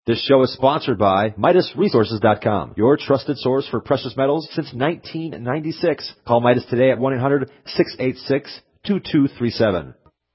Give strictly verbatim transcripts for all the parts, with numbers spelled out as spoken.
This show is sponsored by Midas Resources dot com, your trusted source for precious metals since nineteen ninety-six. Call Midas today at one eight hundred, six eight six, two two three seven.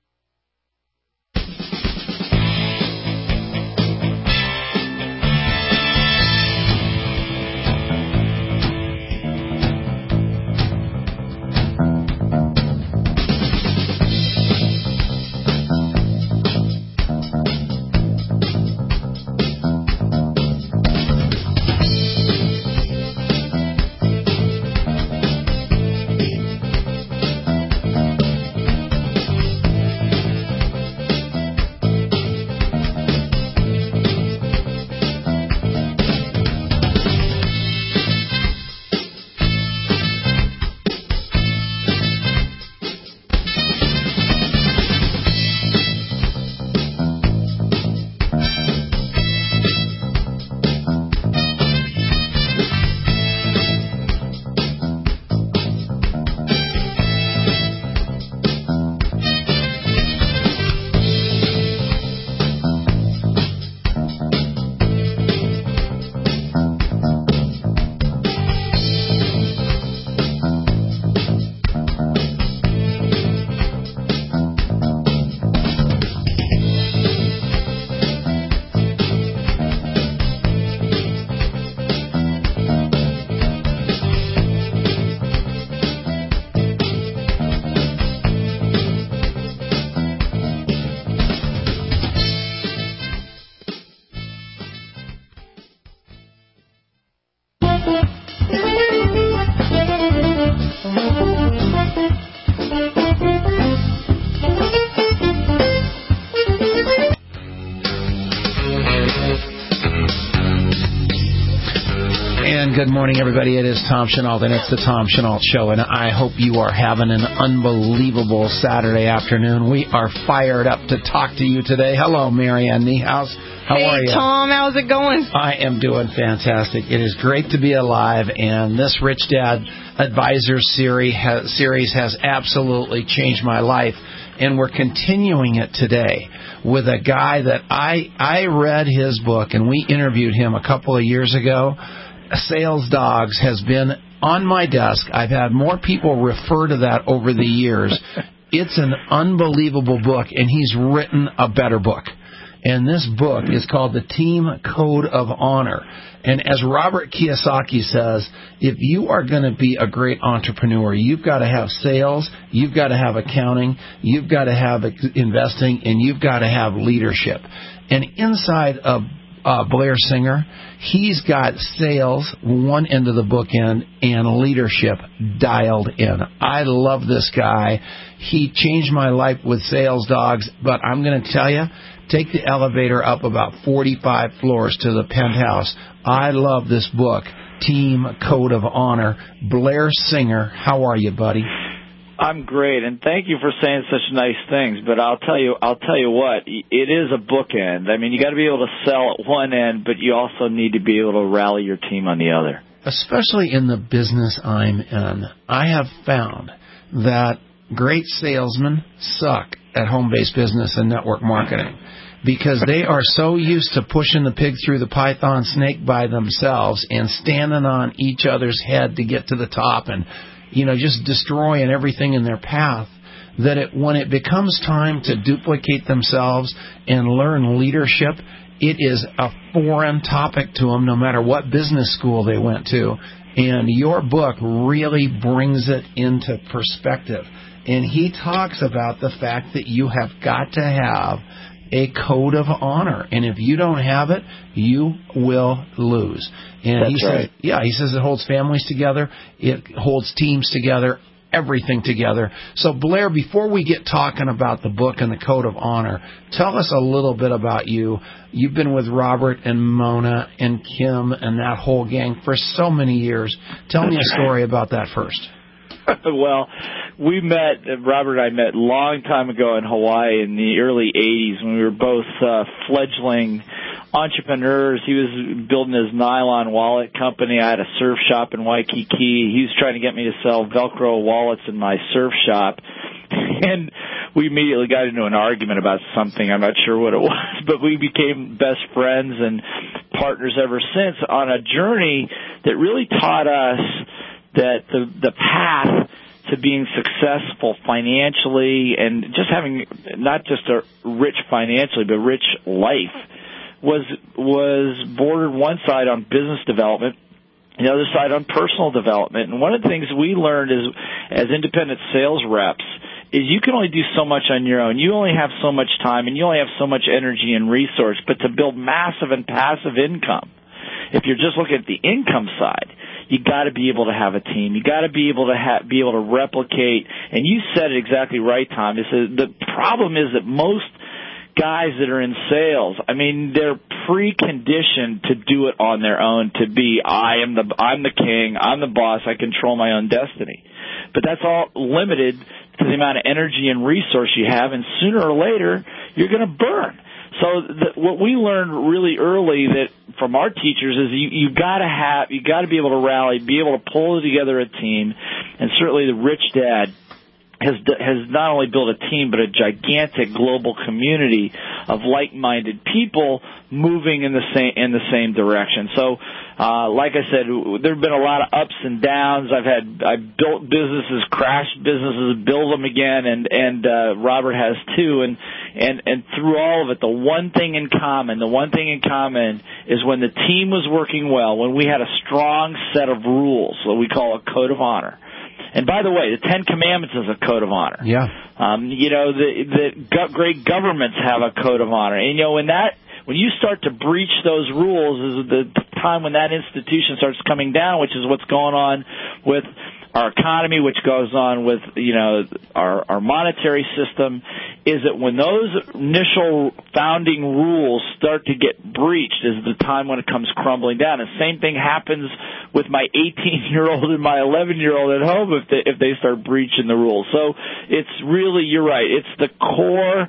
Good morning, everybody. It is Tom Chenault, and it's the Tom Chenault Show, and I hope you are having an unbelievable Saturday afternoon. We are fired up to talk to you today. Hello, Marianne Niehaus. How hey, are you? Hey, Tom. How's it going? I am doing fantastic. It is great to be alive, and this Rich Dad Advisors series has, series has absolutely changed my life, and we're continuing it today with a guy that I I read his book, and we interviewed him a couple of years ago. Sales Dogs has been on my desk. I've had more people refer to that over the years. It's an unbelievable book, and he's written a better book. And this book is called The Team Code of Honor. And as Robert Kiyosaki says, if you are going to be a great entrepreneur, you've got to have sales, you've got to have accounting, you've got to have investing, and you've got to have leadership. And inside of Uh, Blair Singer, he's got sales, one end of the bookend, and leadership dialed in. I love this guy. He changed my life with Sales Dogs, but I'm going to tell you, take the elevator up about forty-five floors to the penthouse. I love this book, Team Code of Honor. Blair Singer, how are you, buddy? I'm great, and thank you for saying such nice things. But I'll tell you, I'll tell you what, it is a bookend. I mean, you got to be able to sell at one end, but you also need to be able to rally your team on the other. Especially in the business I'm in, I have found that great salesmen suck at home-based business and network marketing because they are so used to pushing the pig through the python snake by themselves and standing on each other's head to get to the top and you know, just destroying everything in their path, that it, when it becomes time to duplicate themselves and learn leadership, it is a foreign topic to them no matter what business school they went to. And your book really brings it into perspective. And he talks about the fact that you have got to have a code of honor. And if you don't have it, you will lose. And That's he says, right. yeah, he says it holds families together. It holds teams together, everything together. So, Blair, before we get talking about the book and the code of honor, tell us a little bit about you. You've been with Robert and Mona and Kim and that whole gang for so many years. Tell me a story about that first. Well, we met, Robert and I met a long time ago in Hawaii in the early eighties when we were both uh, fledgling entrepreneurs. He was building his nylon wallet company. I had a surf shop in Waikiki. He was trying to get me to sell Velcro wallets in my surf shop. And we immediately got into an argument about something. I'm not sure what it was, but we became best friends. And partners ever since on a journey that really taught us that the the path to being successful financially and just having not just a rich financially but rich life was was bordered one side on business development, the other side on personal development. And one of the things we learned is, as independent sales reps, is you can only do so much on your own. You only have so much time, and you only have so much energy and resource. But to build massive and passive income, if you're just looking at the income side, you got to be able to have a team. You got to be able to ha- be able to replicate. And you said it exactly right, Tom. Is the problem is that most guys that are in sales, I mean, they're preconditioned to do it on their own, to be, I am the, I'm the king, I'm the boss, I control my own destiny. But that's all limited to the amount of energy and resource you have, and sooner or later, you're going to burn. So the, what we learned really early that from our teachers is you, you've got to have, you got to be able to rally, be able to pull together a team, and certainly the Rich Dad has has not only built a team but a gigantic global community of like-minded people moving in the same in the same direction. So, uh, like I said, there have been a lot of ups and downs. I've had I've built businesses, crashed businesses, build them again, and and uh, Robert has too. And and and through all of it, the one thing in common, the one thing in common is when the team was working well, when we had a strong set of rules, what we call a code of honor. And by the way, the Ten Commandments is a code of honor. Yeah. Um, you know, the, the go- great governments have a code of honor. And, you know, when that, when you start to breach those rules is the time when that institution starts coming down, which is what's going on with our economy, which goes on with, you know, our, our monetary system, is that when those initial founding rules start to get breached is the time when it comes crumbling down. And the same thing happens with my eighteen-year-old and my eleven-year-old at home if they, if they start breaching the rules. So it's really, you're right, it's the core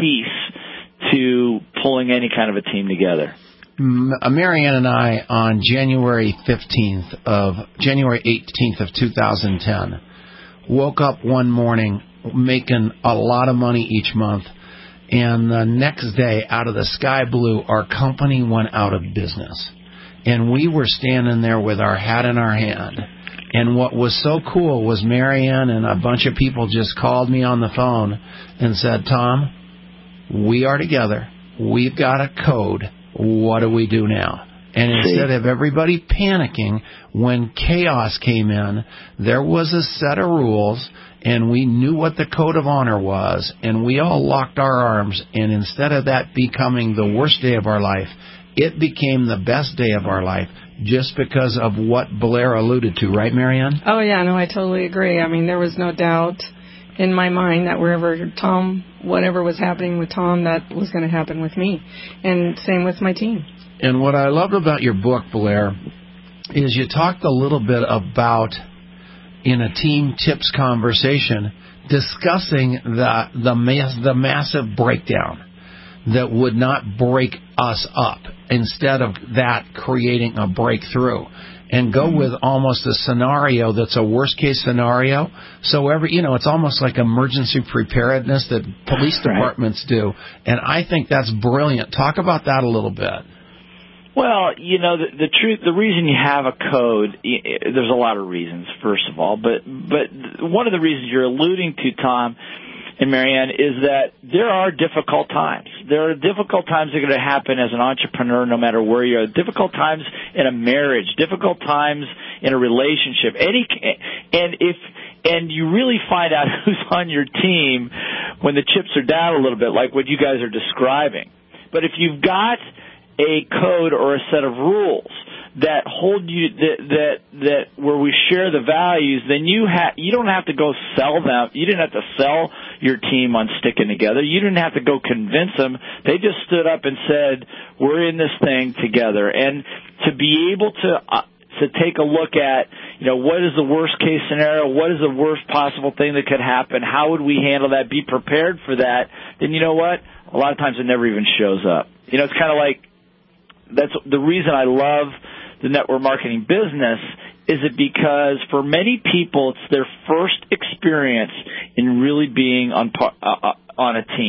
piece to pulling any kind of a team together. Marianne and I, on January fifteenth of January eighteenth of two thousand ten, woke up one morning making a lot of money each month, and the next day, out of the sky blue, our company went out of business, and we were standing there with our hat in our hand. And what was so cool was Marianne and a bunch of people just called me on the phone and said, "Tom, we are together. We've got a code. What do we do now?" And instead of everybody panicking, when chaos came in, there was a set of rules, and we knew what the code of honor was, and we all locked our arms, and instead of that becoming the worst day of our life, it became the best day of our life just because of what Blair alluded to. Right, Marianne? Oh, yeah, no, I totally agree. I mean, there was no doubt in my mind that wherever Tom, whatever was happening with Tom, that was going to happen with me. And same with my team. And what I loved about your book, Blair, is you talked a little bit about, in a team tips conversation, discussing the the, mass, the massive breakdown that would not break us up, instead of that creating a breakthrough. And go with almost a scenario that's a worst-case scenario. So every, you know, it's almost like emergency preparedness that police departments do. And I think that's brilliant. Talk about that a little bit. Well, you know, the, the truth, the reason you have a code, there's a lot of reasons, first of all. But but one of the reasons you're alluding to, Tom and Marianne, is that there are difficult times. There are difficult times that are going to happen as an entrepreneur, no matter where you are. Difficult times in a marriage, difficult times in a relationship. Any, and if, and you really find out who's on your team when the chips are down a little bit, like what you guys are describing. But if you've got a code or a set of rules that hold you, that that that where we share the values, then you ha- you don't have to go sell them. You didn't have to sell your team on sticking together. You didn't have to go convince them. They just stood up and said, "We're in this thing together." And to be able to uh, to take a look at, you know, what is the worst case scenario? What is the worst possible thing that could happen? How would we handle that? Be prepared for that. Then you know what? A lot of times it never even shows up. You know, it's kind of like, that's the reason I love the network marketing business, is it because for many people it's their first experience in really being on uh, on a team,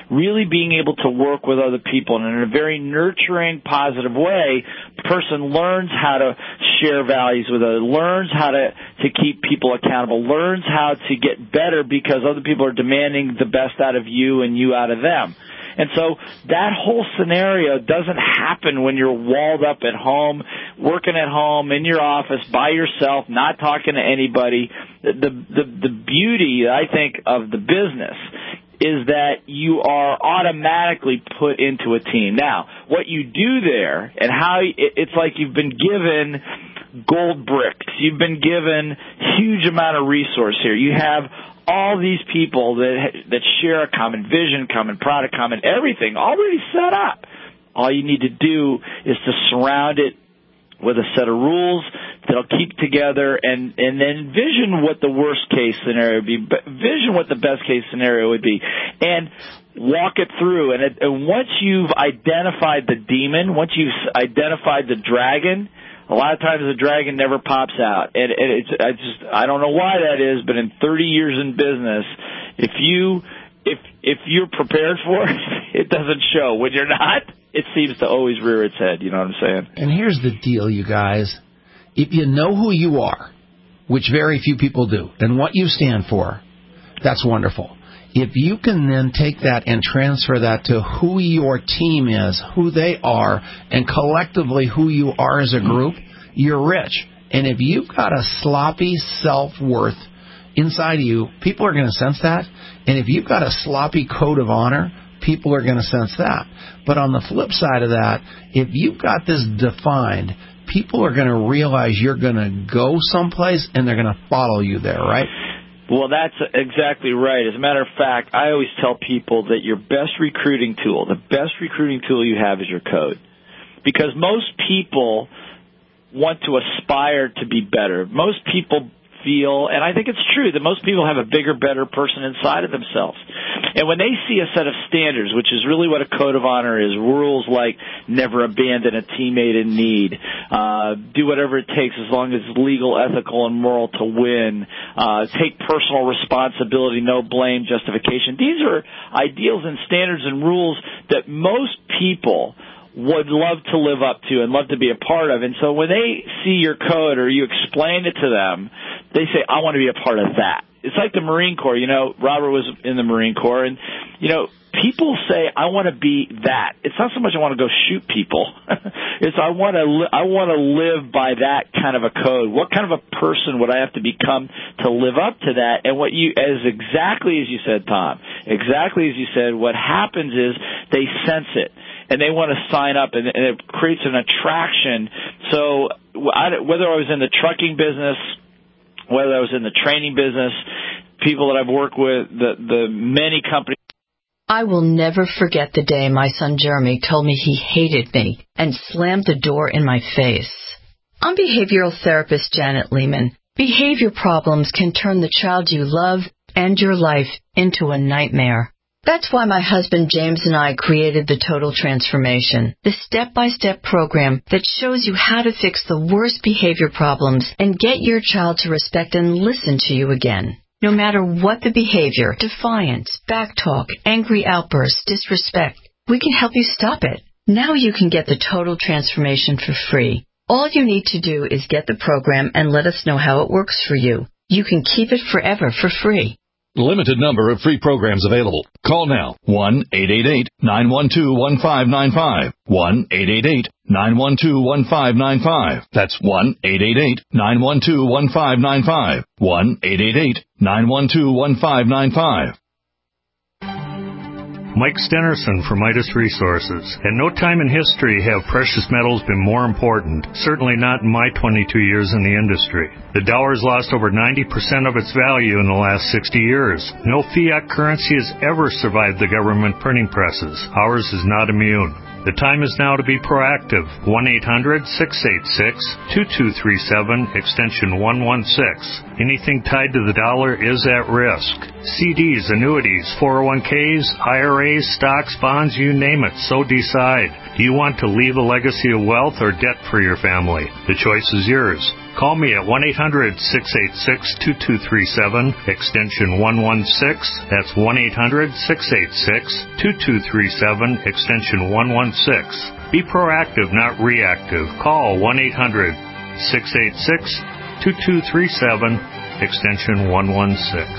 really being able to work with other people. And in a very nurturing, positive way, the person learns how to share values with others, learns how to, to keep people accountable, learns how to get better because other people are demanding the best out of you and you out of them. And so that whole scenario doesn't happen when you're walled up at home, working at home, in your office, by yourself, not talking to anybody. The, the, the beauty, I think, of the business is that you are automatically put into a team. Now, what you do there and how it's like you've been given gold bricks. You've been given huge amount of resource here. You have all these people that that share a common vision, common product, common everything already set up. All you need to do is to surround it with a set of rules that'll keep together and, and then envision what the worst case scenario would be, vision what the best case scenario would be, and walk it through. And, it, and once you've identified the demon, once you've identified the dragon, a lot of times the dragon never pops out, and, and it's I just I don't know why that is, but in thirty years in business, if you if if you're prepared for it, it doesn't show. When you're not, it seems to always rear its head. You know what I'm saying? And here's the deal, you guys: if you know who you are, which very few people do, and what you stand for, that's wonderful. If you can then take that and transfer that to who your team is, who they are, and collectively who you are as a group, you're rich. And if you've got a sloppy self-worth inside of you, people are going to sense that. And if you've got a sloppy code of honor, people are going to sense that. But on the flip side of that, if you've got this defined, people are going to realize you're going to go someplace and they're going to follow you there, right? Well, that's exactly right. As a matter of fact, I always tell people that your best recruiting tool, the best recruiting tool you have is your code. Because most people want to aspire to be better. Most people feel, and I think it's true, that most people have a bigger, better person inside of themselves. And when they see a set of standards, which is really what a code of honor is, rules like never abandon a teammate in need, uh, do whatever it takes as long as it's legal, ethical, and moral to win, uh, take personal responsibility, no blame, justification. These are ideals and standards and rules that most people would love to live up to and love to be a part of. And so when they see your code or you explain it to them, they say, I want to be a part of that. It's like the Marine Corps. You know, Robert was in the Marine Corps, and, you know, people say, I want to be that. It's not so much I want to go shoot people. It's I want to li- I want to live by that kind of a code. What kind of a person would I have to become to live up to that? And what you, as exactly as you said, Tom, exactly as you said, what happens is they sense it. And they want to sign up, and it creates an attraction. So whether I was in the trucking business, whether I was in the training business, people that I've worked with, the, the many companies. I will never forget the day my son Jeremy told me he hated me and slammed the door in my face. I'm behavioral therapist Janet Lehman. Behavior problems can turn the child you love and your life into a nightmare. That's why my husband James and I created the Total Transformation, the step-by-step program that shows you how to fix the worst behavior problems and get your child to respect and listen to you again. No matter what the behavior, defiance, backtalk, angry outbursts, disrespect, we can help you stop it. Now you can get the Total Transformation for free. All you need to do is get the program and let us know how it works for you. You can keep it forever for free. Limited number of free programs available. Call now, one eight eight eight, nine one two, one five nine five, one eight eight eight, nine one two, one five nine five. That's one eight eight eight, nine one two, one five nine five, one eight eight eight, nine one two, one five nine five. Mike Stenerson for Midas Resources. At no time in history have precious metals been more important, certainly not in my twenty-two years in the industry. The dollar has lost over ninety percent of its value in the last sixty years. No fiat currency has ever survived the government printing presses. Ours is not immune. The time is now to be proactive. one eight hundred, six eight six, two two three seven, extension one one six. Anything tied to the dollar is at risk. C Ds, annuities, four oh one Ks, I R As, stocks, bonds, you name it, so decide. Do you want to leave a legacy of wealth or debt for your family? The choice is yours. Call me at one eight hundred, six eight six, two two three seven, extension one one six. That's one eight hundred, six eight six, two two three seven, extension one one six. Be proactive, not reactive. Call one eight hundred, six eight six, two two three seven, extension one one six.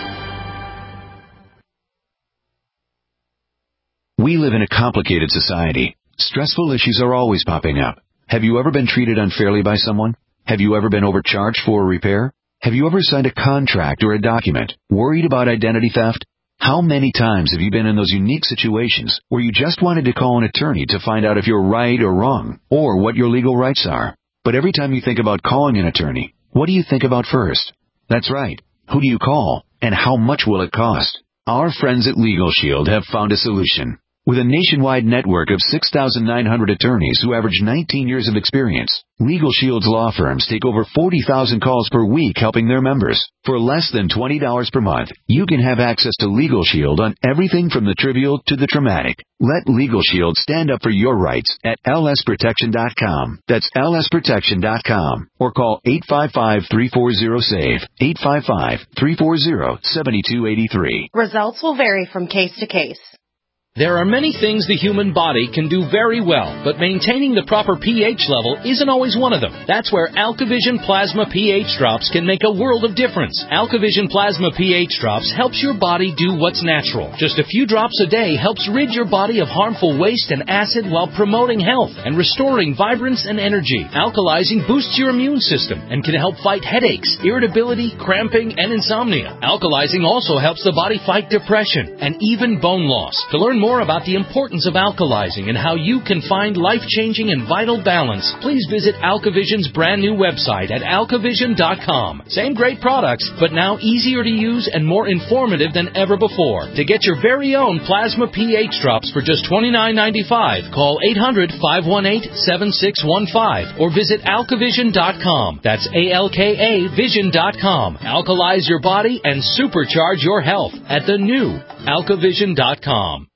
We live in a complicated society. Stressful issues are always popping up. Have you ever been treated unfairly by someone? Have you ever been overcharged for a repair? Have you ever signed a contract or a document worried about identity theft? How many times have you been in those unique situations where you just wanted to call an attorney to find out if you're right or wrong, or what your legal rights are? But every time you think about calling an attorney, what do you think about first? That's right. Who do you call, and how much will it cost? Our friends at Legal Shield have found a solution. With a nationwide network of six thousand nine hundred attorneys who average nineteen years of experience, Legal Shield's law firms take over forty thousand calls per week helping their members. For less than twenty dollars per month, you can have access to Legal Shield on everything from the trivial to the traumatic. Let Legal Shield stand up for your rights at L S protection dot com. That's L S protection dot com. Or call eight five five, three four zero, S A V E, eight five five, three four zero, seven two eight three. Results will vary from case to case. There are many things the human body can do very well, but maintaining the proper pH level isn't always one of them. That's where AlkaVision Plasma pH Drops can make a world of difference. AlkaVision Plasma pH Drops helps your body do what's natural. Just a few drops a day helps rid your body of harmful waste and acid while promoting health and restoring vibrance and energy. Alkalizing boosts your immune system and can help fight headaches, irritability, cramping, and insomnia. Alkalizing also helps the body fight depression and even bone loss. To learn more more about the importance of alkalizing and how you can find life-changing and vital balance, please visit AlkaVision's brand new website at alka vision dot com. Same great products, but now easier to use and more informative than ever before. To get your very own Plasma pH Drops for just twenty-nine ninety-five, call eight hundred, five one eight, seven six one five or visit alka vision dot com. That's A L K A vision dot com. Alkalize your body and supercharge your health at the new alka vision dot com.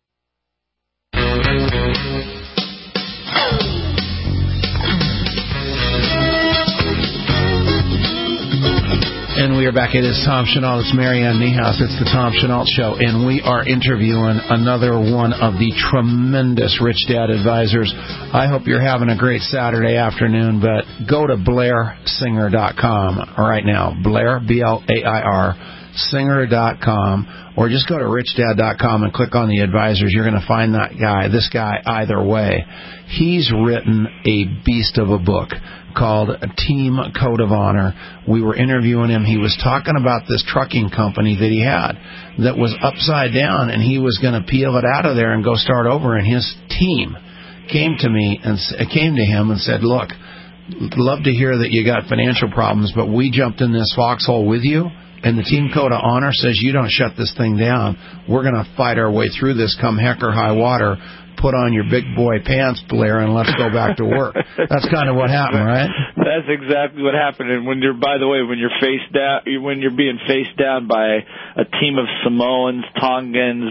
And we are back. It is Tom Chenault. It's Marianne Niehaus. It's the Tom Chenault Show. And we are interviewing another one of the tremendous Rich Dad advisors. I hope you're having a great Saturday afternoon, but go to Blair Singer dot com right now. Blair, B L A I R, Singer dot com. Or just go to Rich Dad dot com and click on the advisors. You're going to find that guy, this guy, either way. He's written a beast of a book called Team Code of Honor. We were interviewing him. He was talking about this trucking company that he had that was upside down, and he was going to peel it out of there and go start over. And his team came to me and came to him and said, look, love to hear that you got financial problems, but we jumped in this foxhole with you. And the Team Code of Honor says you don't shut this thing down. We're going to fight our way through this come heck or high water. Put on your big boy pants, Blair, and let's go back to work. That's kind of what happened, right? That's exactly what happened. And when you're, by the way, when you're faced down, when you're being faced down by a team of Samoans, Tongans,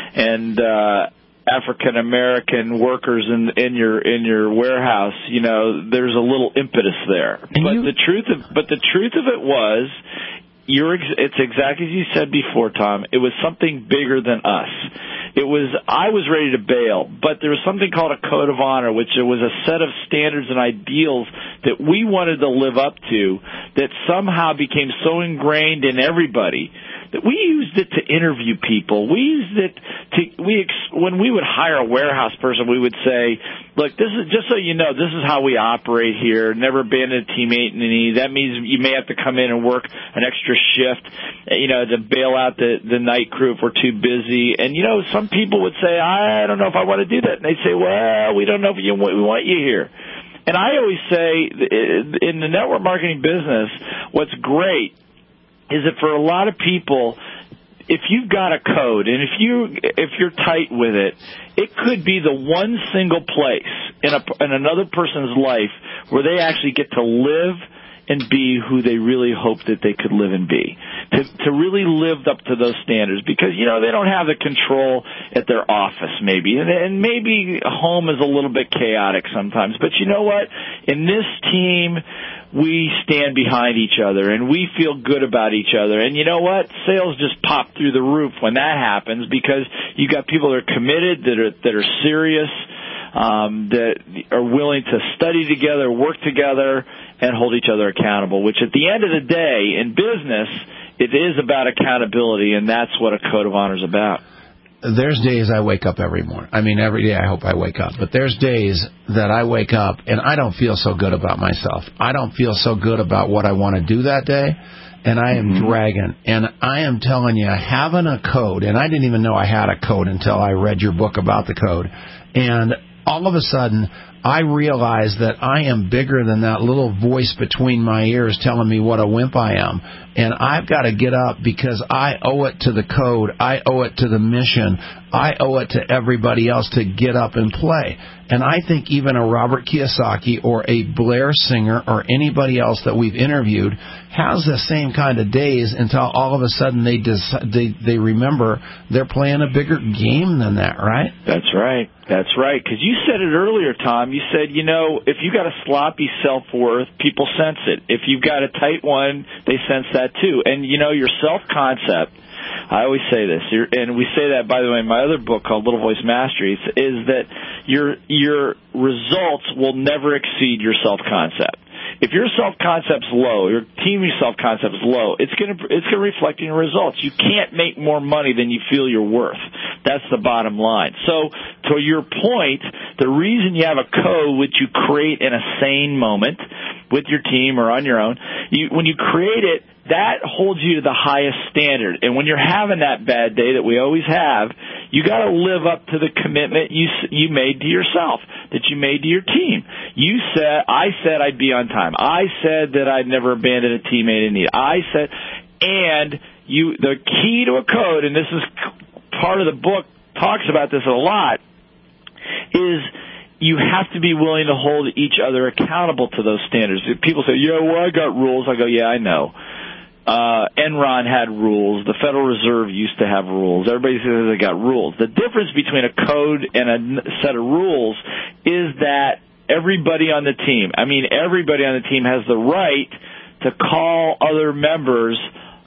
and uh, African American workers in in your in your warehouse, you know, there's a little impetus there. And but you... the truth of but the truth of it was. You're, it's exactly as you said before, Tom. It was something bigger than us. It was, I was ready to bail, but there was something called a code of honor, which was a set of standards and ideals that we wanted to live up to that somehow became so ingrained in everybody that we used it to interview people. We used it to, we, when we would hire a warehouse person, we would say, look, this is, just so you know, this is how we operate here. Never abandon a teammate in need. That means you may have to come in and work an extra shift, you know, to bail out the, the night crew if we're too busy. And, you know, some people would say, I don't know if I want to do that. And they'd say, well, we don't know if you, we want you here. And I always say, in the network marketing business, what's great is that for a lot of people, if you've got a code and if you if you're tight with it, it could be the one single place in a in another person's life where they actually get to live and be who they really hope that they could live and be. To to really live up to those standards, because you know they don't have the control at their office maybe, and, and maybe home is a little bit chaotic sometimes. But you know what? In this team, we stand behind each other and we feel good about each other. And you know what? Sales just pop through the roof when that happens, because you got people that are committed, that are that are serious, um, that are willing to study together, work together, and hold each other accountable, which at the end of the day, in business, it is about accountability, and that's what a code of honor is about. There's days I wake up every morning. I mean, every day I hope I wake up. But there's days that I wake up and I don't feel so good about myself. I don't feel so good about what I want to do that day, and I am mm-hmm. dragging. And I am telling you, having a code, and I didn't even know I had a code until I read your book about the code, and all of a sudden I realize that I am bigger than that little voice between my ears telling me what a wimp I am. And I've got to get up because I owe it to the code. I owe it to the mission. I owe it to everybody else to get up and play. And I think even a Robert Kiyosaki or a Blair Singer or anybody else that we've interviewed has the same kind of days until all of a sudden they decide, they they remember they're playing a bigger game than that, right? That's right. That's right. Because you said it earlier, Tom. You said, you know, if you got a sloppy self-worth, people sense it. If you've got a tight one, they sense that too. And, you know, your self-concept, I always say this, and we say that, by the way, in my other book called Little Voice Mastery, is that your your results will never exceed your self-concept. If your self-concept's low, your team's self-concept's low, it's going to it's going to reflect in your results. You can't make more money than you feel you're worth. That's the bottom line. So, to your point, the reason you have a code which you create in a sane moment with your team or on your own, you, when you create it, that holds you to the highest standard. And when you're having that bad day that we always have, you got to live up to the commitment you you made to yourself, that you made to your team. You said, I said I'd be on time. I said that I'd never abandon a teammate in need. I said, and you, the key to a code, and this is part of the book, talks about this a lot, is you have to be willing to hold each other accountable to those standards. People say, yeah, well, I got rules. I go, yeah, I know. Uh, Enron had rules. The Federal Reserve used to have rules. Everybody says they got rules. The difference between a code and a set of rules is that everybody on the team, I mean everybody on the team has the right to call other members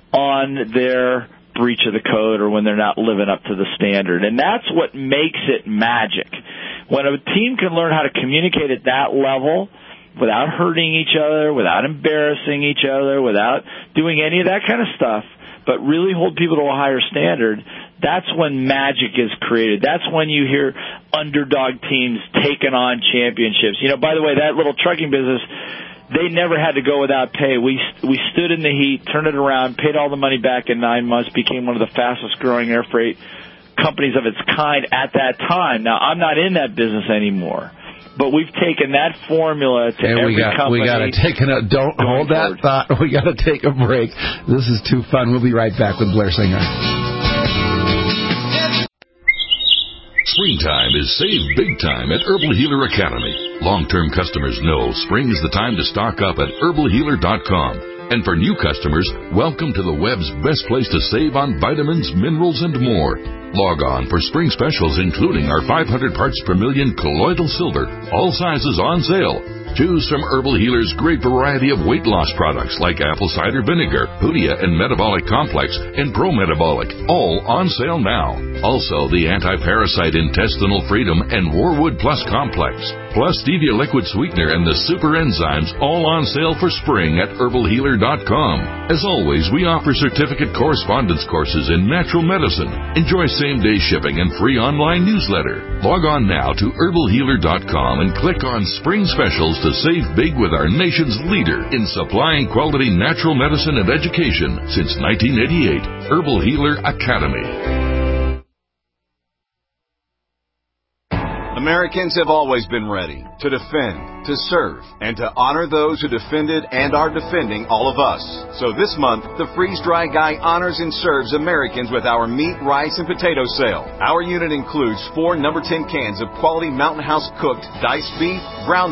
on their breach of the code or when they're not living up to the standard. And that's what makes it magic. When a team can learn how to communicate at that level without hurting each other, without embarrassing each other, without doing any of that kind of stuff, but really hold people to a higher standard, that's when magic is created. That's when you hear underdog teams taking on championships. You know, by the way, that little trucking business, they never had to go without pay. We we stood in the heat, turned it around, paid all the money back in nine months, became one of the fastest growing air freight companies of its kind at that time. Now, I'm not in that business anymore. But we've taken that formula to and every we got, company. We got to take a don't hold that forward. thought. We got to take a break. This is too fun. We'll be right back with Blair Singer. Springtime is save big time at Herbal Healer Academy. Long-term customers know spring is the time to stock up at herbal healer dot com. And for new customers, welcome to the web's best place to save on vitamins, minerals, and more. Log on for spring specials, including our five hundred parts per million colloidal silver, all sizes on sale. Choose from Herbal Healer's great variety of weight loss products like apple cider vinegar, Hoodia and Metabolic Complex, and Pro Metabolic, all on sale now. Also, the Anti-Parasite Intestinal Freedom and Warwood Plus Complex, plus Stevia Liquid Sweetener and the Super Enzymes, all on sale for spring at herbal healer dot com. As always, we offer certificate correspondence courses in natural medicine. Enjoy same-day shipping and free online newsletter. Log on now to herbal healer dot com and click on Spring Specials to save big with our nation's leader in supplying quality natural medicine and education since nineteen eighty-eight, Herbal Healer Academy. Americans have always been ready to defend, to serve, and to honor those who defended and are defending all of us. So this month, the Freeze Dry Guy honors and serves Americans with our meat, rice, and potato sale. Our unit includes four number ten cans of quality Mountain House cooked diced beef, ground beef,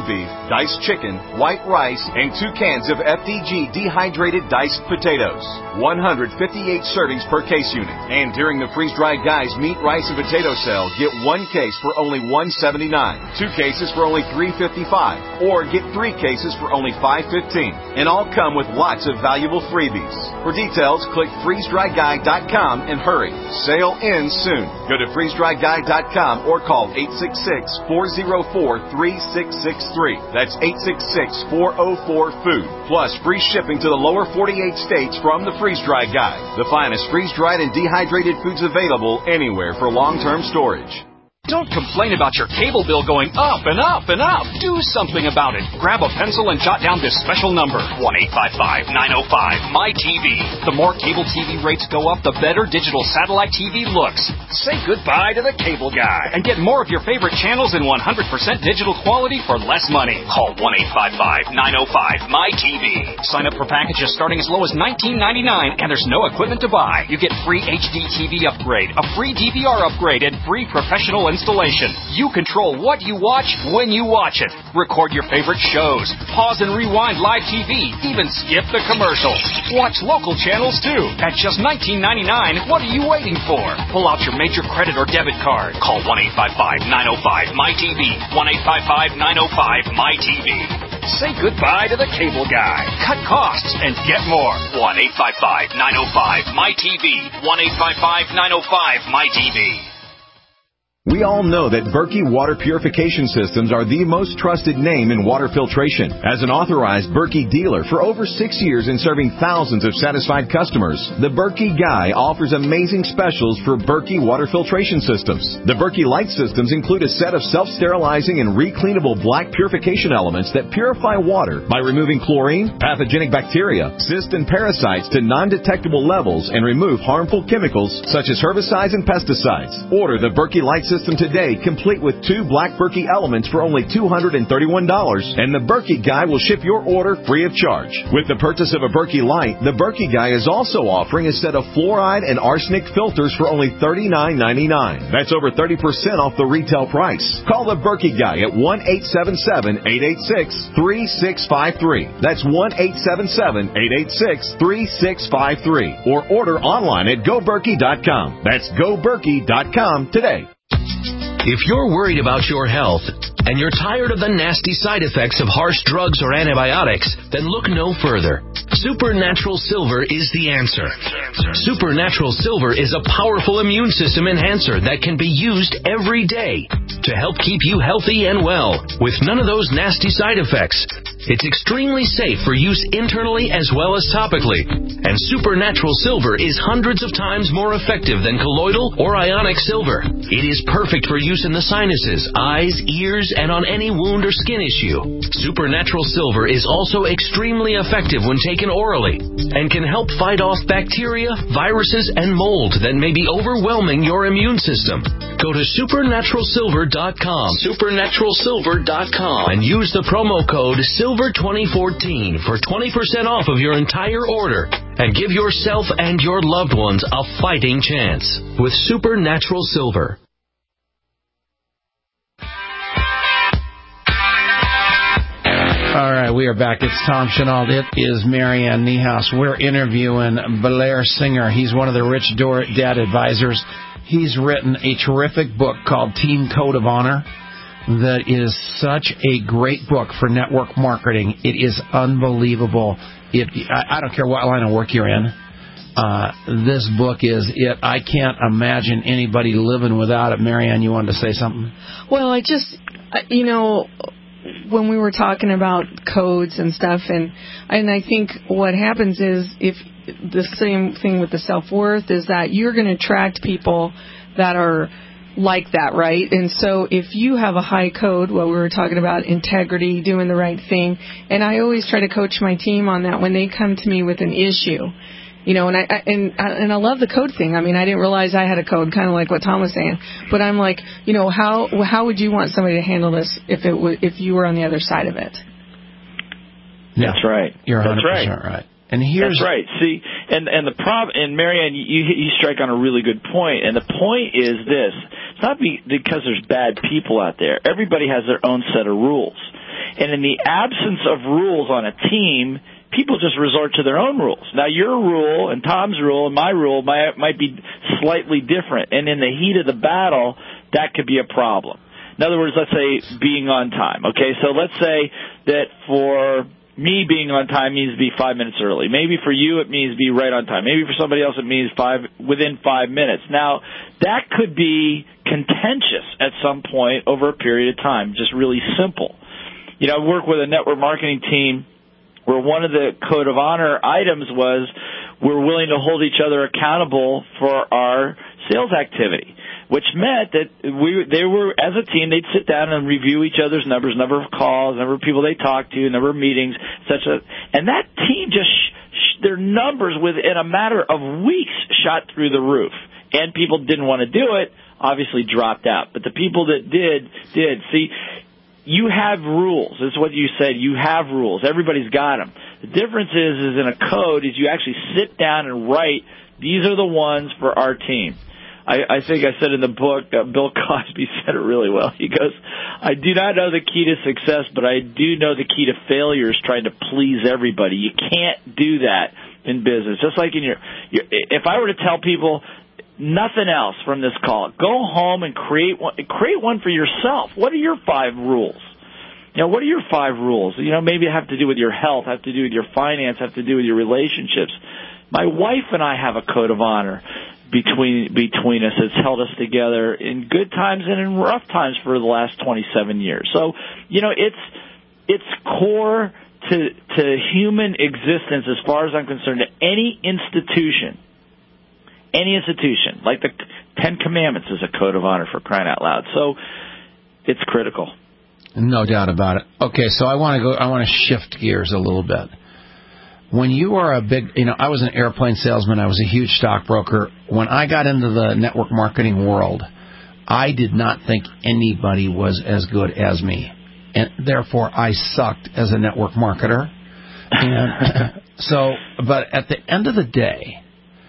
diced chicken, white rice, and two cans of F D G dehydrated diced potatoes. one hundred fifty-eight servings per case unit. And during the freeze-dried Guy's meat, rice, and potato sale, get one case for only one hundred seventy-nine dollars, two cases for only three hundred fifty-five dollars, or get three cases for only five hundred fifteen dollars. And all come with lots of valuable freebies. For details, click freeze dry guy dot com and hurry. Sale ends soon. Go to freeze dry guy dot com or call eight six six, four oh four, three six six three. That's eight six six, four oh four, food. Plus free shipping to the lower forty-eight states from the Freeze Dry Guy. The finest freeze-dried and dehydrated foods available anywhere for long-term storage. Don't complain about your cable bill going up and up and up. Do something about it. Grab a pencil and jot down this special number, one eight five five, nine oh five, M Y T V. The more cable T V rates go up, the better digital satellite T V looks. Say goodbye to the cable guy and get more of your favorite channels in one hundred percent digital quality for less money. Call one eight five five, nine oh five, M Y T V. Sign up for packages starting as low as nineteen ninety-nine, and there's no equipment to buy. You get free H D T V upgrade, a free D V R upgrade, and free professional installation. You control what you watch when you watch it. Record your favorite shows. Pause and rewind live T V. Even skip the commercials. Watch local channels too. At just nineteen ninety-nine, what are you waiting for? Pull out your major credit or debit card. Call one eight five five, nine oh five, M Y T V. one eight five five, nine oh five, M Y T V. Say goodbye to the cable guy. Cut costs and get more. one eight five five, nine oh five, M Y T V. one eight five five, nine oh five, M Y T V. We all know that Berkey Water Purification Systems are the most trusted name in water filtration. As an authorized Berkey dealer for over six years and serving thousands of satisfied customers, the Berkey Guy offers amazing specials for Berkey Water Filtration Systems. The Berkey Light Systems include a set of self-sterilizing and recleanable black purification elements that purify water by removing chlorine, pathogenic bacteria, cysts, and parasites to non-detectable levels and remove harmful chemicals such as herbicides and pesticides. Order the Berkey Light System today, complete with two black Berkey elements for only two hundred thirty-one dollars, and the Berkey Guy will ship your order free of charge. With the purchase of a Berkey Light, the Berkey Guy is also offering a set of fluoride and arsenic filters for only thirty-nine ninety-nine. That's over thirty percent off the retail price. Call the Berkey Guy at one eight seven seven, eight eight six, three six five three. That's one eight seven seven, eight eight six, three six five three. Or order online at go berkey dot com. That's go berkey dot com today. If you're worried about your health and you're tired of the nasty side effects of harsh drugs or antibiotics, then look no further. Supernatural Silver is the answer. Supernatural Silver is a powerful immune system enhancer that can be used every day to help keep you healthy and well with none of those nasty side effects. It's extremely safe for use internally as well as topically. And Supernatural Silver is hundreds of times more effective than colloidal or ionic silver. It is perfect for use in the sinuses, eyes, ears, and on any wound or skin issue. Supernatural Silver is also extremely effective when taken orally and can help fight off bacteria, viruses, and mold that may be overwhelming your immune system. Go to supernatural silver dot com, supernatural silver dot com, and use the promo code silver twenty fourteen for twenty percent off of your entire order and give yourself and your loved ones a fighting chance with Supernatural Silver. All right, we are back. It's Tom Chenault. It is Marianne Niehaus. We're interviewing Blair Singer. He's one of the Rich Dad advisors. He's written a terrific book called Team Code of Honor that is such a great book for network marketing. It is unbelievable. It, I, I don't care what line of work you're in. Uh, this book is it. I can't imagine anybody living without it. Marianne, you wanted to say something? Well, I just, you know, when we were talking about codes and stuff, and and I think what happens is if the same thing with the self-worth is that you're going to attract people that are like that, right? And so if you have a high code, what we were talking about, integrity, doing the right thing, and I always try to coach my team on that when they come to me with an issue. You know, and I, I and and I love the code thing. I mean, I didn't realize I had a code, kind of like what Tom was saying. But I'm like, you know, how how would you want somebody to handle this if it w- if you were on the other side of it? Yeah. That's right. You're one hundred That's percent right. right. And here's That's right. See, and and the problem, and Marianne, you you strike on a really good point. And the point is this: it's not be, because there's bad people out there. Everybody has their own set of rules. And in the absence of rules on a team, people just resort to their own rules. Now, your rule and Tom's rule and my rule might, might be slightly different. And in the heat of the battle, that could be a problem. In other words, let's say being on time. Okay, so let's say that for me, being on time means to be five minutes early. Maybe for you, it means be right on time. Maybe for somebody else, it means five within five minutes. Now, that could be contentious at some point over a period of time, just really simple. You know, I work with a network marketing team where one of the code of honor items was we're willing to hold each other accountable for our sales activity, which meant that we they were, as a team, they'd sit down and review each other's numbers, number of calls, number of people they talked to, number of meetings, et cetera. And that team just, sh- their numbers within a matter of weeks shot through the roof. And people didn't want to do it, obviously dropped out. But the people that did, did. See, you have rules. That's what you said. You have rules. Everybody's got them. The difference is, is in a code, is you actually sit down and write, these are the ones for our team. I, I think I said in the book, uh, Bill Cosby said it really well. He goes, I do not know the key to success, but I do know the key to failure is trying to please everybody. You can't do that in business. Just like in your, your if I were to tell people nothing else from this call, go home and create one, create one for yourself. What are your five rules? You know, what are your five rules? You know, maybe it have to do with your health, have to do with your finance, have to do with your relationships. My wife and I have a code of honor between between us. It's held us together in good times and in rough times for the last twenty-seven years. So, you know, it's it's core to to human existence as far as I'm concerned, to any institution. Any institution, like the Ten Commandments is a code of honor, for crying out loud. So it's critical. No doubt about it. Okay, so I want to go I want to shift gears a little bit. When you are a big, you know, I was an airplane salesman. I was a huge stockbroker. When I got into the network marketing world, I did not think anybody was as good as me. And therefore, I sucked as a network marketer. And so, but at the end of the day,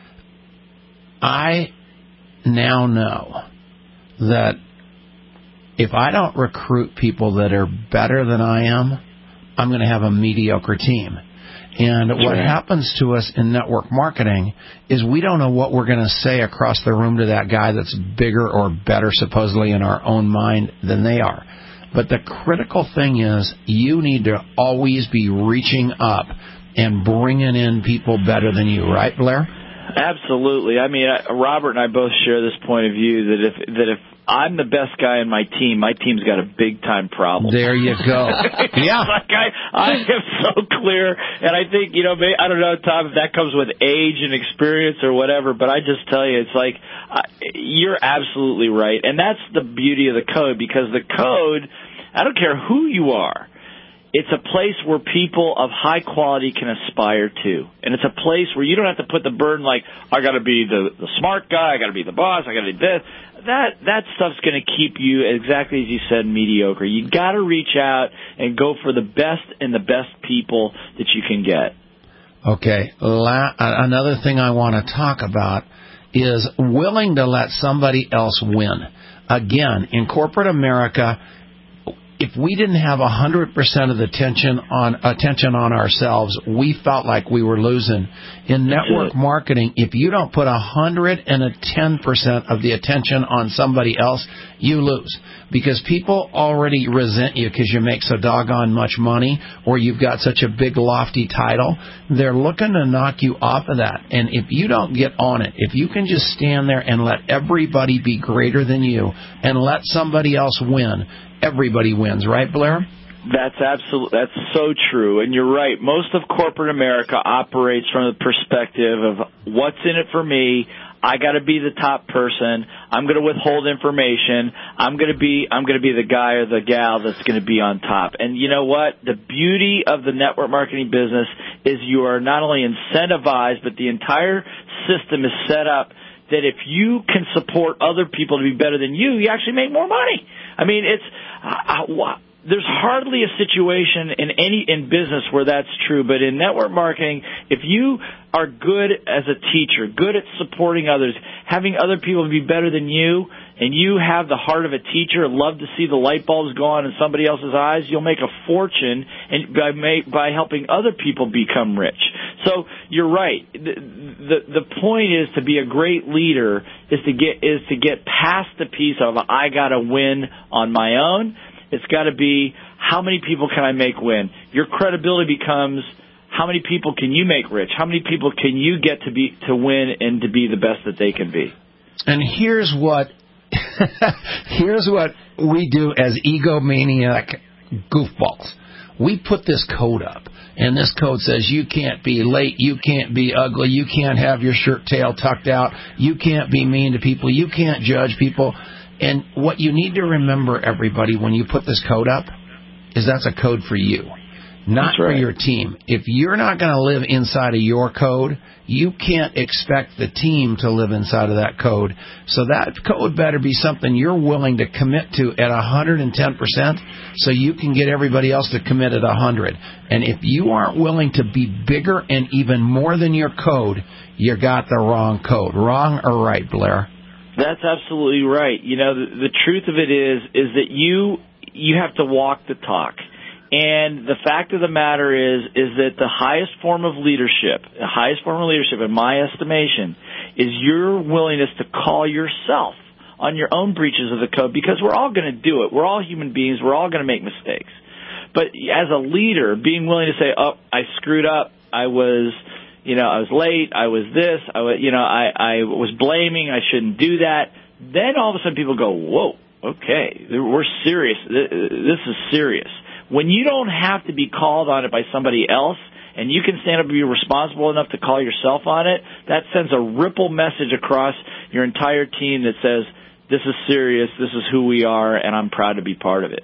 I now know that if I don't recruit people that are better than I am, I'm going to have a mediocre team. And what happens to us in network marketing is we don't know what we're going to say across the room to that guy that's bigger or better, supposedly, in our own mind than they are. But the critical thing is you need to always be reaching up and bringing in people better than you. Right, Blair? Absolutely. I mean, I, Robert and I both share this point of view that if that if I'm the best guy in my team, my team's got a big-time problem. There you go. Yeah. Like I, I am so clear, and I think, you know, I don't know, Tom, if that comes with age and experience or whatever, but I just tell you, it's like, uh, you're absolutely right, and that's the beauty of the code, because the code, I don't care who you are, it's a place where people of high quality can aspire to. And it's a place where you don't have to put the burden like, I got to be the, the smart guy, I got to be the boss, I got to do this. That, that stuff's going to keep you, exactly as you said, mediocre. You got to reach out and go for the best and the best people that you can get. Okay. La- another thing I want to talk about is willing to let somebody else win. Again, in corporate America, if we didn't have one hundred percent of the attention on attention on ourselves, we felt like we were losing. In network marketing, if you don't put one hundred ten percent of the attention on somebody else, you lose. Because people already resent you because you make so doggone much money or you've got such a big, lofty title. They're looking to knock you off of that. And if you don't get on it, if you can just stand there and let everybody be greater than you and let somebody else win, everybody wins, right, Blair? That's absolutely, that's so true. And you're right. Most of corporate America operates from the perspective of what's in it for me. I got to be the top person. I'm going to withhold information. I'm going to be, I'm going to be the guy or the gal that's going to be on top. And you know what? The beauty of the network marketing business is you are not only incentivized, but the entire system is set up that if you can support other people to be better than you, you actually make more money. I mean, it's, uh, there's hardly a situation in any in business where that's true, but in network marketing, if you are good as a teacher, good at supporting others, having other people be better than you, and you have the heart of a teacher, love to see the light bulbs go on in somebody else's eyes, you'll make a fortune and by by helping other people become rich. So you're right. The, the the point is to be a great leader is to get is to get past the piece of I got to win on my own. It's got to be how many people can I make win. Your credibility becomes how many people can you make rich? How many people can you get to be to win and to be the best that they can be? And here's what here's what we do as egomaniac goofballs. We put this code up, and this code says you can't be late, you can't be ugly, you can't have your shirt tail tucked out, you can't be mean to people, you can't judge people. And what you need to remember, everybody, when you put this code up, is that's a code for you, not right. for your team. If you're not going to live inside of your code, you can't expect the team to live inside of that code. So that code better be something you're willing to commit to at one hundred ten percent so you can get everybody else to commit at one hundred. And if you aren't willing to be bigger and even more than your code, you got the wrong code. Wrong or right, Blair? That's absolutely right. You know, the, the truth of it is, is that you you have to walk the talk. And the fact of the matter is, is that the highest form of leadership, the highest form of leadership, in my estimation, is your willingness to call yourself on your own breaches of the code, because we're all going to do it. We're all human beings. We're all going to make mistakes. But as a leader, being willing to say, oh, I screwed up. I was, you know, I was late. I was this. I was, you know, I, I was blaming. I shouldn't do that. Then all of a sudden people go, whoa, okay, we're serious. This is serious. When you don't have to be called on it by somebody else, and you can stand up and be responsible enough to call yourself on it, that sends a ripple message across your entire team that says, this is serious, this is who we are, and I'm proud to be part of it.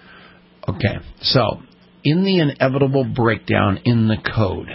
Okay, so in the inevitable breakdown in the code,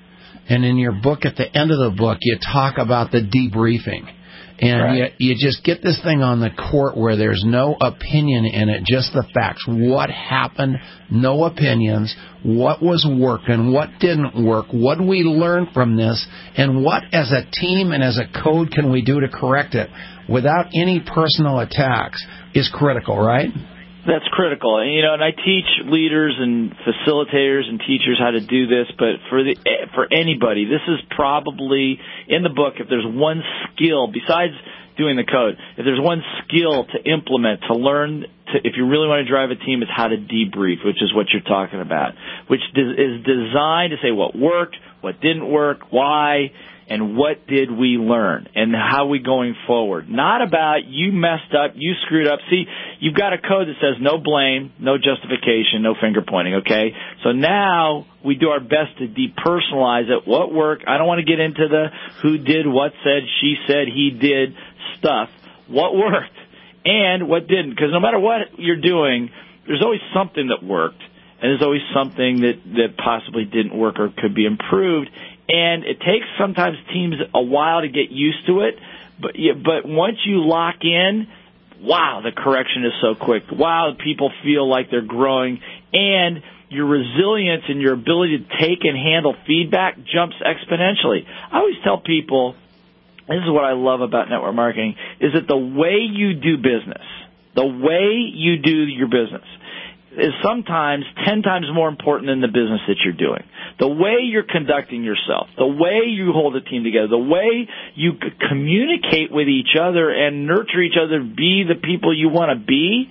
and in your book, at the end of the book, you talk about the debriefing. And right. you, you just get this thing on the court where there's no opinion in it, just the facts. What happened, no opinions, what was working, what didn't work, what did we learn from this, and what as a team and as a code can we do to correct it without any personal attacks is critical, right? That's critical. And, you know, and I teach leaders and facilitators and teachers how to do this, but for the for anybody, this is probably, in the book, if there's one skill, besides doing the code, if there's one skill to implement, to learn, to, if you really want to drive a team, it's how to debrief, which is what you're talking about, which is designed to say what worked, what didn't work, why, and what did we learn, and how are we going forward. Not about you messed up, you screwed up. See, you've got a code that says no blame, no justification, no finger pointing, okay? So now we do our best to depersonalize it. What worked? I don't want to get into the who did, what said, she said, he did stuff. What worked and what didn't? Because no matter what you're doing, there's always something that worked, and there's always something that, that possibly didn't work or could be improved. And it takes sometimes teams a while to get used to it, but but once you lock in, wow, the correction is so quick. Wow, people feel like they're growing, and your resilience and your ability to take and handle feedback jumps exponentially. I always tell people, this is what I love about network marketing, is that the way you do business, the way you do your business, is sometimes ten times more important than the business that you're doing. The way you're conducting yourself, the way you hold a team together, the way you communicate with each other and nurture each other, be the people you want to be,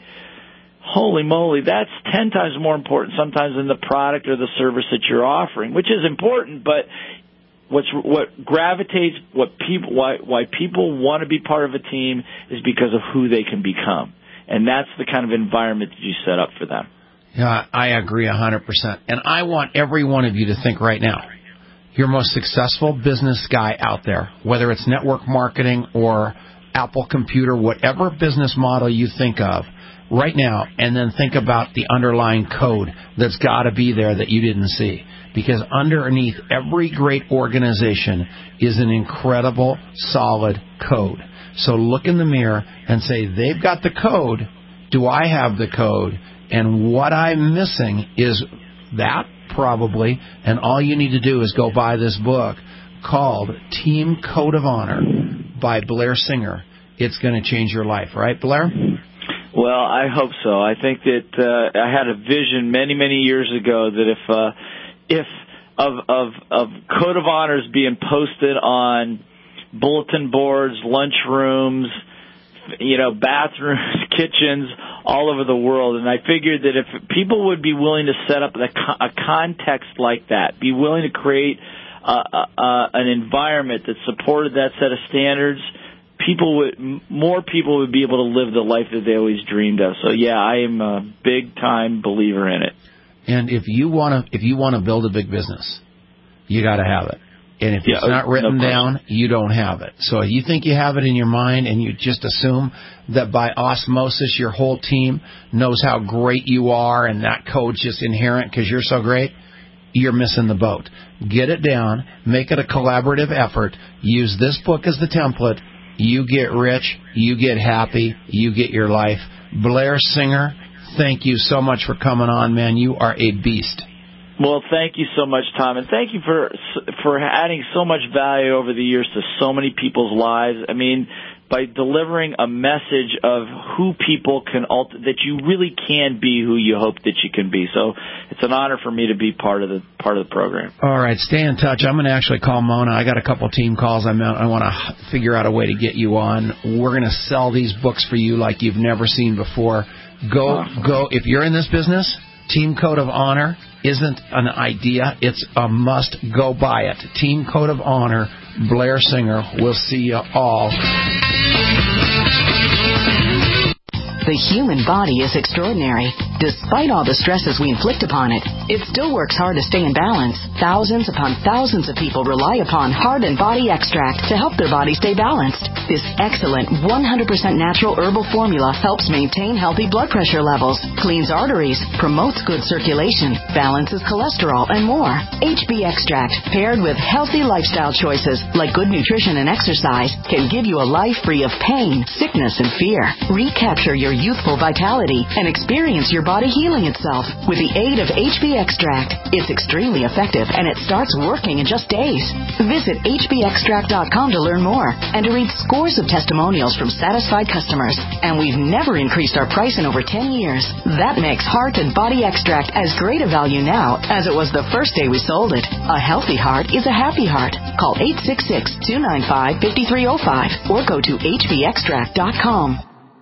holy moly, that's ten times more important sometimes than the product or the service that you're offering, which is important, but what's what gravitates, what people, why, why people want to be part of a team is because of who they can become. And that's the kind of environment that you set up for them. Yeah, I agree one hundred percent. And I want every one of you to think right now, your most successful business guy out there, whether it's network marketing or Apple Computer, whatever business model you think of right now, and then think about the underlying code that's got to be there that you didn't see. Because underneath every great organization is an incredible, solid code. So look in the mirror and say, they've got the code. Do I have the code? And what I'm missing is that, probably. And all you need to do is go buy this book called Team Code of Honor by Blair Singer. it's going to change your life. Right, Blair? Well, I hope so. I think that uh, I had a vision many, many years ago that if uh, if of, of of code of honors being posted on bulletin boards, lunch rooms, you know, bathrooms, kitchens, all over the world. And I figured that if people would be willing to set up a, a context like that, be willing to create uh, uh, an environment that supported that set of standards, people would, more people would be able to live the life that they always dreamed of. So yeah, I am a big time believer in it. And if you want to, if you want to build a big business, you got to have it. And if yeah, it's not written no down, you don't have it. So if you think you have it in your mind and you just assume that by osmosis your whole team knows how great you are and that code's just inherent because you're so great, you're missing the boat. Get it down. Make it a collaborative effort. Use this book as the template. You get rich. You get happy. You get your life. Blair Singer, thank you so much for coming on, man. You are a beast. Well, thank you so much, Tom, and thank you for for adding so much value over the years to so many people's lives. I mean, by delivering a message of who people can, ult- that you really can be who you hope that you can be. So it's an honor for me to be part of the part of the program. All right, stay in touch. I'm going to actually call Mona. I got a couple team calls. I'm I want to figure out a way to get you on. We're going to sell these books for you like you've never seen before. Go, go. If you're in this business, Team Code of Honor isn't an idea. It's a must. Go buy it. Team Code of Honor, Blair Singer. We'll see you all. The human body is extraordinary. Despite all the stresses we inflict upon it, it still works hard to stay in balance. Thousands upon thousands of people rely upon Heart and Body Extract to help their body stay balanced. This excellent one hundred percent natural herbal formula helps maintain healthy blood pressure levels, cleans arteries, promotes good circulation, balances cholesterol, and more. H B Extract, paired with healthy lifestyle choices like good nutrition and exercise, can give you a life free of pain, sickness, and fear. Recapture your youthful vitality and experience your body healing itself with the aid of H B Extract. It's extremely effective and it starts working in just days. Visit H B extract dot com to learn more and to read scores of testimonials from satisfied customers. And we've never increased our price in over ten years. That makes Heart and Body Extract as great a value now as it was the first day we sold it. A healthy heart is a happy heart. Call eight six six, two nine five, five three zero five or go to H B extract dot com.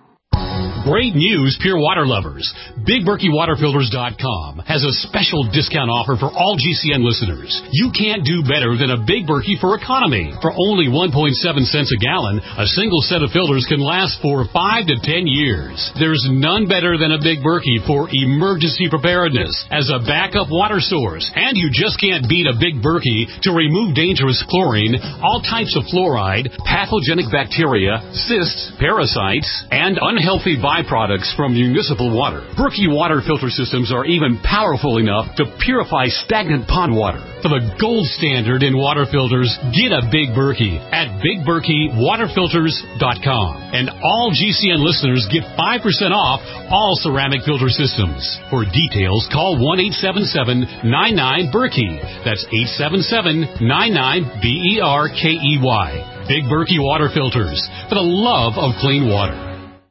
Great news, Pure Water lovers. Big Berkey Water Filters dot com has a special discount offer for all G C N listeners. You can't do better than a Big Berkey for economy. For only one point seven cents a gallon, a single set of filters can last for five to ten years. There's none better than a Big Berkey for emergency preparedness as a backup water source. And you just can't beat a Big Berkey to remove dangerous chlorine, all types of fluoride, pathogenic bacteria, cysts, parasites, and unhealthy byproducts from municipal water. Berkey water filter systems are even powerful enough to purify stagnant pond water. For the gold standard in water filters, get a Big Berkey at Big Berkey Water Filters dot com. And all G C N listeners get five percent off all ceramic filter systems. For details, call one eight seven seven, nine nine, Berkey. That's eight seven seven, nine nine, B E R K E Y. Big Berkey Water Filters, for the love of clean water.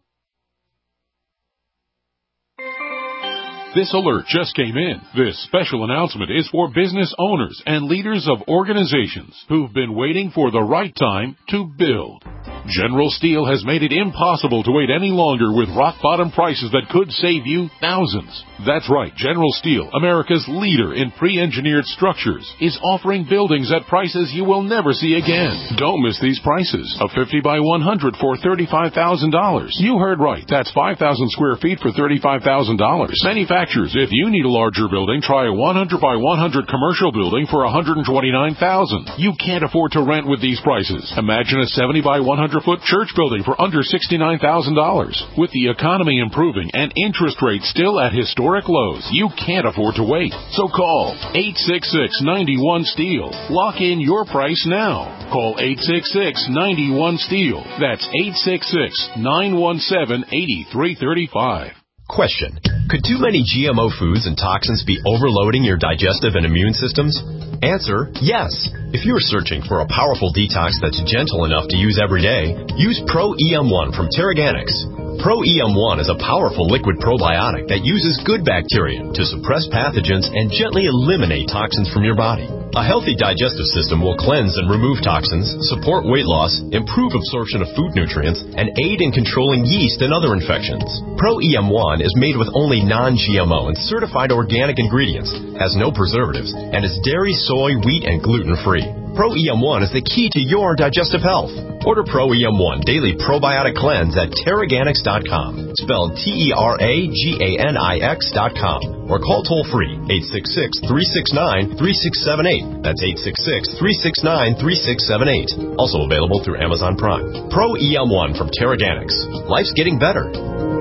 This alert just came in. This special announcement is for business owners and leaders of organizations who've been waiting for the right time to build. General Steel has made it impossible to wait any longer with rock-bottom prices that could save you thousands. That's right, General Steel, America's leader in pre-engineered structures, is offering buildings at prices you will never see again. Don't miss these prices. A fifty by one hundred for thirty-five thousand dollars. You heard right. That's five thousand square feet for thirty-five thousand dollars. Manufacturers, if you need a larger building, try a one hundred by one hundred commercial building for one hundred twenty-nine thousand dollars. You can't afford to rent with these prices. Imagine a seventy by one hundred foot church building for under sixty-nine thousand dollars. With the economy improving and interest rates still at historic lows, you can't afford to wait. So call eight six six, nine one, STEEL. Lock in your price now. Call eight six six, nine one, STEEL. That's eight six six, nine one seven, eight three three five. Question. Could too many G M O foods and toxins be overloading your digestive and immune systems? Answer, yes. If you're searching for a powerful detox that's gentle enough to use every day, use Pro E M one from Terraganics. Pro E M one is a powerful liquid probiotic that uses good bacteria to suppress pathogens and gently eliminate toxins from your body. A healthy digestive system will cleanse and remove toxins, support weight loss, improve absorption of food nutrients, and aid in controlling yeast and other infections. Pro E M one is made with only non-G M O and certified organic ingredients, has no preservatives, and is dairy, soy, wheat, and gluten-free. Pro E M one is the key to your digestive health. Order Pro E M one Daily Probiotic Cleanse at Terraganics dot com, spelled T E R A G A N I X dot com, or call toll-free eight six six, three six nine, three six seven eight. That's eight six six, three six nine, three six seven eight. Also available through Amazon Prime. Pro E M one from Terraganics. Life's getting better.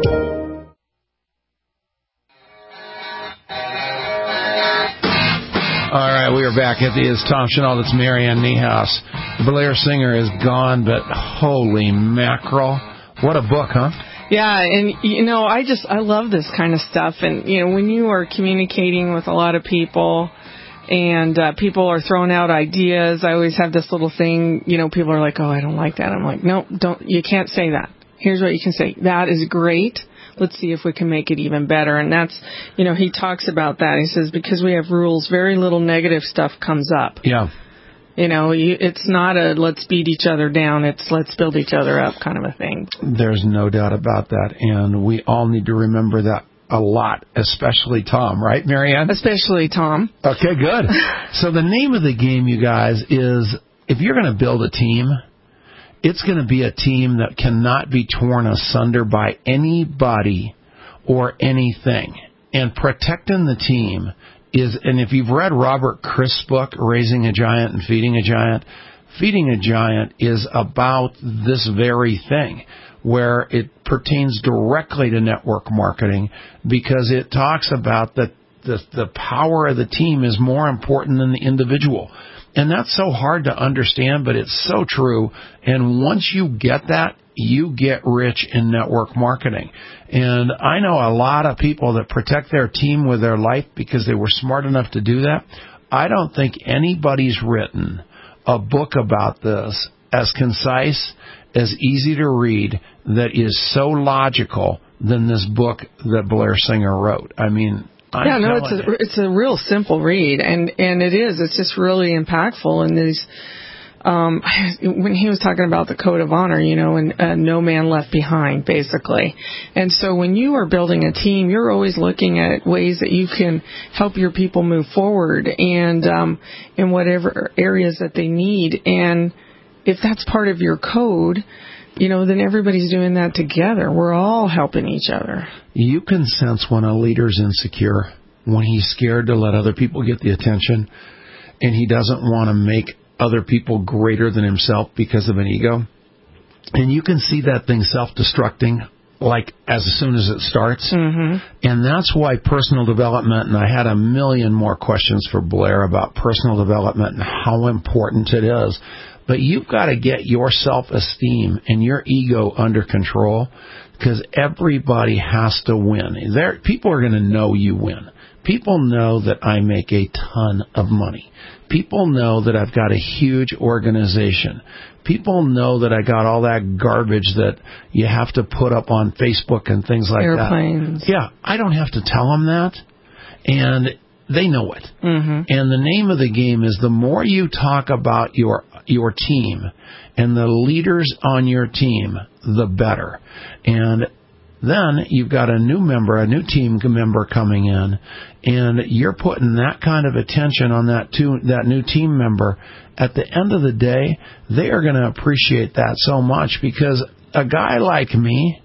All right, we are back. It is Tom Chenault. It's Marianne Niehaus. Blair Singer is gone, but holy mackerel. What a book, huh? Yeah, and, you know, I just, I love this kind of stuff. And, you know, when you are communicating with a lot of people and uh, people are throwing out ideas, I always have this little thing, you know, people are like, oh, I don't like that. I'm like, no, don't, you can't say that. Here's what you can say. That is great. Let's see if we can make it even better. And that's, you know, he talks about that. He says, because we have rules, very little negative stuff comes up. Yeah. You know, you, it's not a let's beat each other down. It's let's build each other up kind of a thing. There's no doubt about that. And we all need to remember that a lot, especially Tom, right, Marianne? Especially Tom. Okay, good. So the name of the game, you guys, is if you're going to build a team, it's going to be a team that cannot be torn asunder by anybody or anything. And protecting the team is, and if you've read Robert Christ's book, Raising a Giant and Feeding a Giant, Feeding a Giant is about this very thing, where it pertains directly to network marketing because it talks about that the, the power of the team is more important than the individual. And that's so hard to understand, but it's so true. And once you get that, you get rich in network marketing. And I know a lot of people that protect their team with their life because they were smart enough to do that. I don't think anybody's written a book about this as concise, as easy to read, that is so logical than this book that Blair Singer wrote. I mean, I'm yeah, no, it's a, it's a real simple read, and, and it is. It's just really impactful. And these, um, when he was talking about the code of honor, you know, and uh, no man left behind, basically. And so when you are building a team, you're always looking at ways that you can help your people move forward and um, in whatever areas that they need. And if that's part of your code, you know, then everybody's doing that together. We're all helping each other. You can sense when a leader's insecure, when he's scared to let other people get the attention, and he doesn't want to make other people greater than himself because of an ego. And you can see that thing self-destructing, like as soon as it starts. Mm-hmm. And that's why personal development, and I had a million more questions for Blair about personal development and how important it is. But you've got to get your self-esteem and your ego under control because everybody has to win. There, people are going to know you win. People know that I make a ton of money. People know that I've got a huge organization. People know that I got all that garbage that you have to put up on Facebook and things like Airplanes. that. Yeah, I don't have to tell them that. And they know it. Mm-hmm. And the name of the game is the more you talk about your your team and the leaders on your team, the better. And then you've got a new member, a new team member coming in, and you're putting that kind of attention on that to, that new team member. At the end of the day, they are going to appreciate that so much because a guy like me,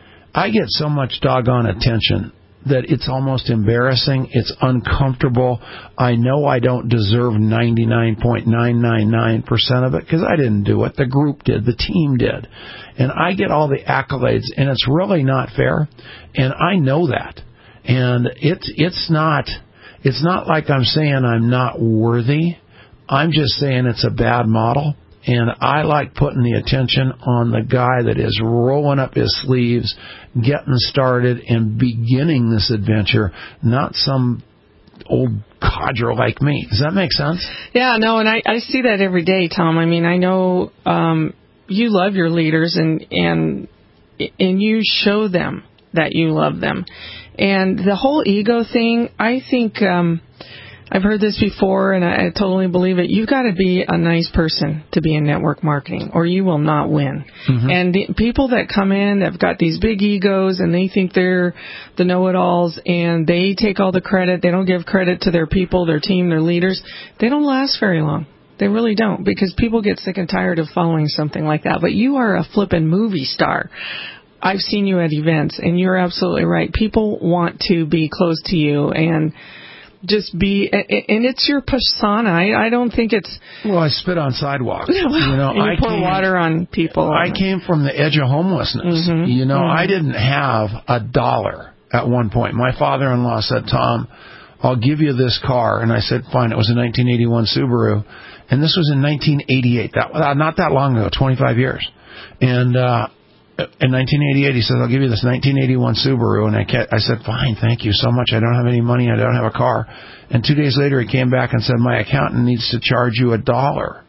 I get so much doggone attention that it's almost embarrassing. It's uncomfortable. I know I don't deserve ninety-nine point nine nine nine percent of it because I didn't do it. The group did. The team did. And I get all the accolades, and it's really not fair. And I know that. And it's it's not it's not like I'm saying I'm not worthy. I'm just saying it's a bad model. And I like putting the attention on the guy that is rolling up his sleeves, getting started, and beginning this adventure, not some old codger like me. Does that make sense? Yeah, no, and I, I see that every day, Tom. I mean, I know um, you love your leaders, and and and you show them that you love them. And the whole ego thing, I think... Um, I've heard this before, and I, I totally believe it. You've got to be a nice person to be in network marketing, or you will not win. Mm-hmm. And the people that come in have got these big egos, and they think they're the know-it-alls, and they take all the credit. They don't give credit to their people, their team, their leaders. They don't last very long. They really don't, because people get sick and tired of following something like that. But you are a flippin' movie star. I've seen you at events, and you're absolutely right. People want to be close to you, and just be, and it's your persona. I, I don't think it's... Well, I spit on sidewalks. You know, and you I pour came, water on people. I came from the edge of homelessness. Mm-hmm. You know, mm-hmm. I didn't have a dollar at one point. My father-in-law said, Tom, I'll give you this car. And I said, fine. It was a nineteen eighty-one Subaru. And this was in nineteen eighty-eight. That uh, not that long ago, twenty-five years. And uh, in nineteen eighty-eight, he said, I'll give you this nineteen eighty-one Subaru. And I, kept, I said, fine, thank you so much. I don't have any money. I don't have a car. And two days later, he came back and said, my accountant needs to charge you a dollar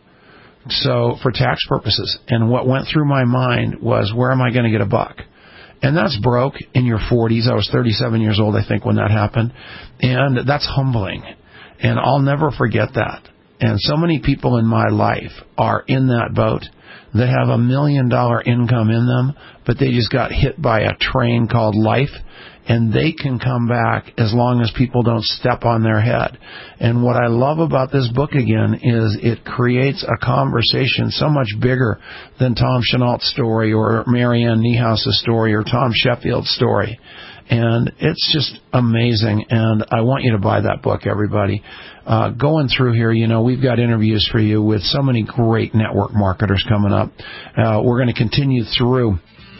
so for tax purposes. And what went through my mind was, where am I going to get a buck? And that's broke in your forties. I was thirty-seven years old, I think, when that happened. And that's humbling. And I'll never forget that. And so many people in my life are in that boat that have a million dollar income in them, but they just got hit by a train called life, and they can come back as long as people don't step on their head. And what I love about this book, again, is it creates a conversation so much bigger than Tom Chenault's story or Marianne Niehause's story or Tom Sheffield's story. And it's just amazing, and I want you to buy that book, everybody. Uh, going through here, you know, we've got interviews for you with so many great network marketers coming up. Uh, we're going to continue through.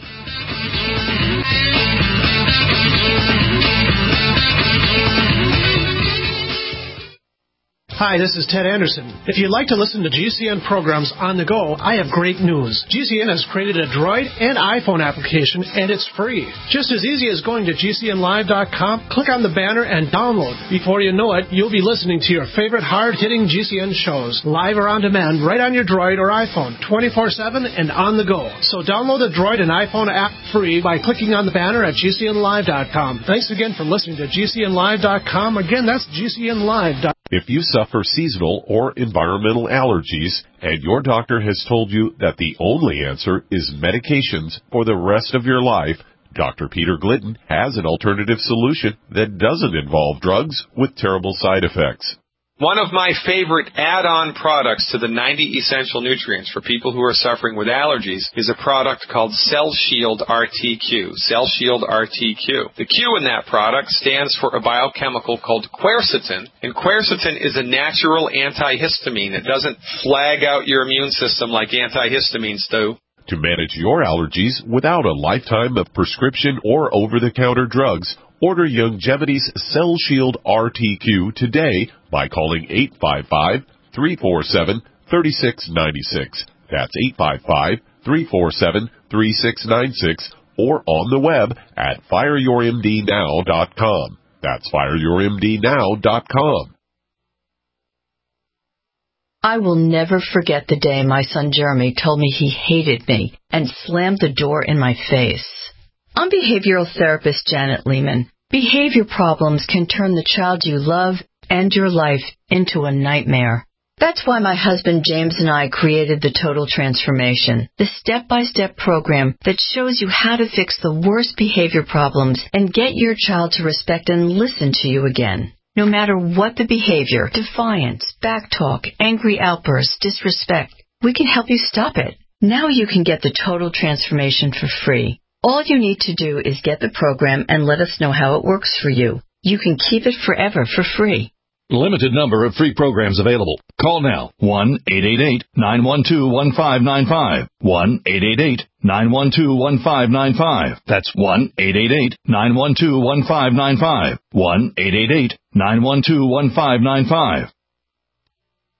Hi, this is Ted Anderson. If you'd like to listen to G C N programs on the go, I have great news. G C N has created a Droid and iPhone application, and it's free. Just as easy as going to G C N live dot com, click on the banner, and download. Before you know it, you'll be listening to your favorite hard-hitting G C N shows, live or on demand, right on your Droid or iPhone, twenty-four seven and on the go. So download the Droid and iPhone app free by clicking on the banner at G C N live dot com. Thanks again for listening to G C N live dot com. Again, that's G C N live dot com. If you suffer seasonal or environmental allergies and your doctor has told you that the only answer is medications for the rest of your life, Doctor Peter Glidden has an alternative solution that doesn't involve drugs with terrible side effects. One of my favorite add-on products to the ninety essential nutrients for people who are suffering with allergies is a product called Cell Shield R T Q. Cell Shield R T Q. The Q in that product stands for a biochemical called quercetin, and quercetin is a natural antihistamine. It doesn't flag out your immune system like antihistamines do. To manage your allergies without a lifetime of prescription or over-the-counter drugs, order Youngevity's Cell Shield R T Q today by calling eight five five, three four seven, three six nine six. That's eight five five, three four seven, three six nine six, or on the web at fire your M D now dot com. That's fire your M D now dot com. I will never forget the day my son Jeremy told me he hated me and slammed the door in my face. I'm behavioral therapist Janet Lehman. Behavior problems can turn the child you love and your life into a nightmare. That's why my husband James and I created the Total Transformation, the step-by-step program that shows you how to fix the worst behavior problems and get your child to respect and listen to you again. No matter what the behavior, defiance, backtalk, angry outbursts, disrespect, we can help you stop it. Now you can get the Total Transformation for free. All you need to do is get the program and let us know how it works for you. You can keep it forever for free. Limited number of free programs available. Call now. one eight eight eight, nine one two, one five nine five. one eight eight eight, nine one two, one five nine five. That's one eight eight eight, nine one two, one five nine five. one eight eight eight, nine one two, one five nine five.